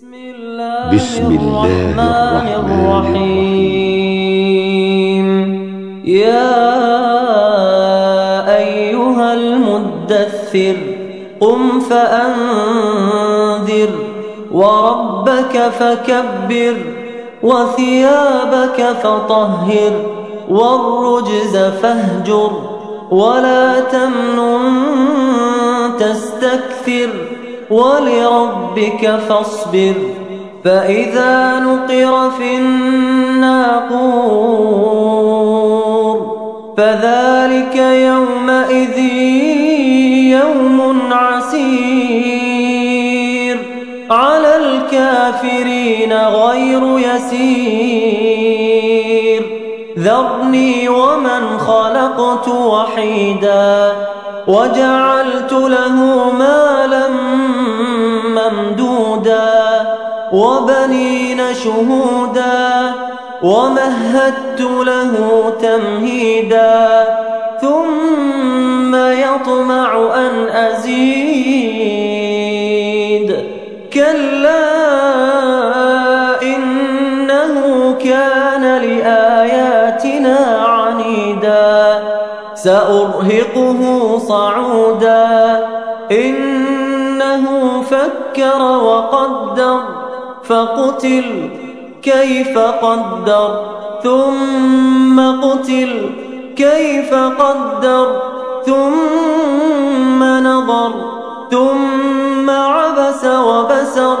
بسم الله الرحمن الرحيم. يا أيها المدثر قم فأنذر وربك فكبر وثيابك فطهر والرجز فاهجر ولا تمنن تستكثر ولربك فاصبر. فإذا نقر في الناقور فذلك يومئذ يوم عسير على الكافرين غير يسير. ذرني ومن خلقت وحيدا وجعلت له مالا ممدودا وبنين شهودا ومهدت له تمهيدا ثم يطمع أن أزيد. كلا إنه كان لآياتنا عنيدا سأرهقه صعودا. إنه فكر وقدر فقتل كيف قدر ثم قتل كيف قدر ثم نظر ثم عبس وبسر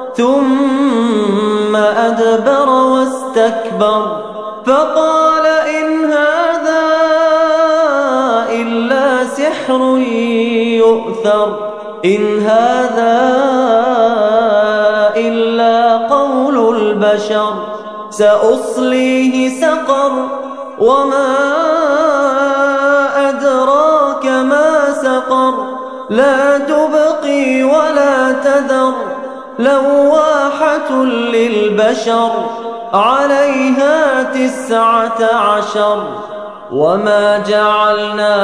ثم أدبر واستكبر فقال إن هذا إلا سحر يؤثر. إن هذا إلا قول البشر. سأصليه سقر وما أدراك ما سقر. لا تبقي ولا تذر لواحة للبشر عليها 19. وما جعلنا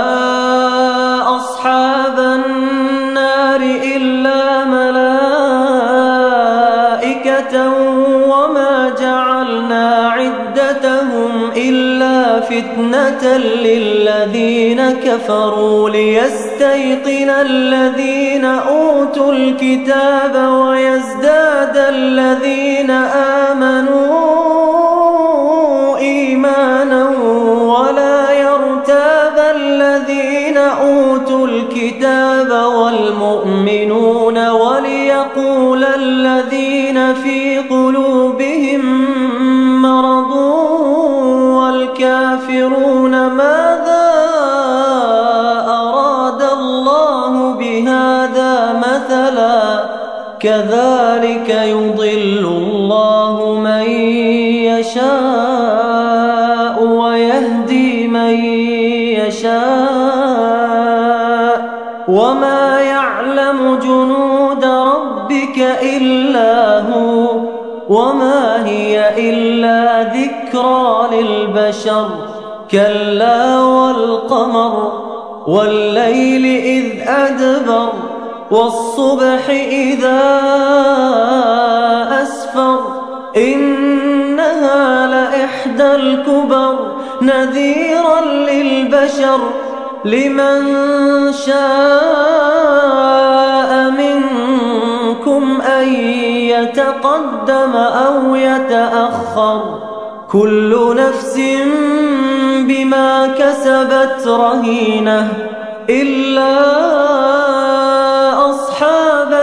أصحاب النار إلا ملائكة وما جعلنا عدتهم إلا فتنة للذين كفروا ليستيقن الذين أوتوا الكتاب ويزداد الذين آمنوا إيمانا ولا يرتاب الذين أوتوا الكتاب والمؤمنون وليقول الذين في قلوبهم مرض والكافرون ماذا أراد الله بهذا مثلا. كذلك يضل الله من يشاء ويهدي من يشاء وما يعلم جنود ربك إلا هو وما هي إلا ذكرى للبشر. كلا والقمر والليل إذ أدبر والصبح إذا أسفر إنها لإحدى الكبر نذيرا للبشر لمن شاء منكم أن يتقدم أو يتأخر. كل نفس بما كسبت رهينة إلا أصحاب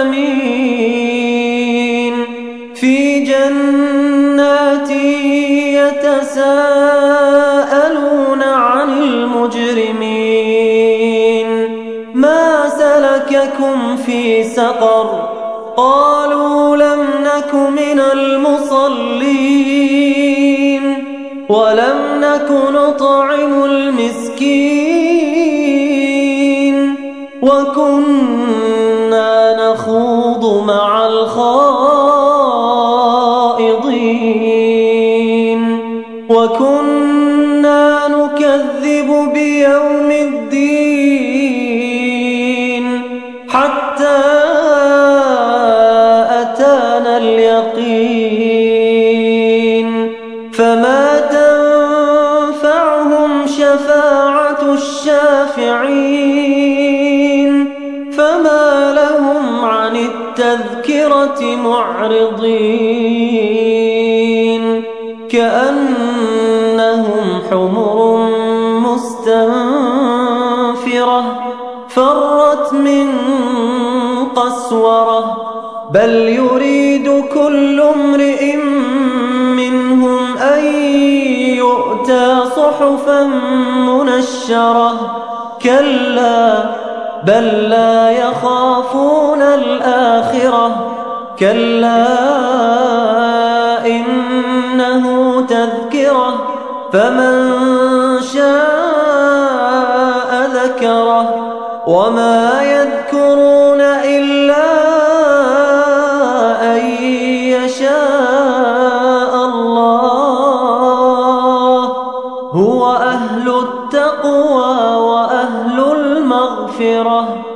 اليمين في جنات يتساءلون عن المجرمين ما سلككم في سقر. قالوا لم نك من المصلين ولم نك نطعم المسكين وكنا نخوض مع الخائضين وكنا نكذب بيوم الدين حتى التذكرة معرضين كأنهم حمر مستنفرة فرت من قسورة بل يريد كل امرئ منهم أن يؤتى صحفا منشرة كلا بل لا يخافون الآخرة كلا إنه تذكرة فمن شاء ذكره وما يذكرون إلا أن يشاء الله هو أهل التقوى وأهل المغفرة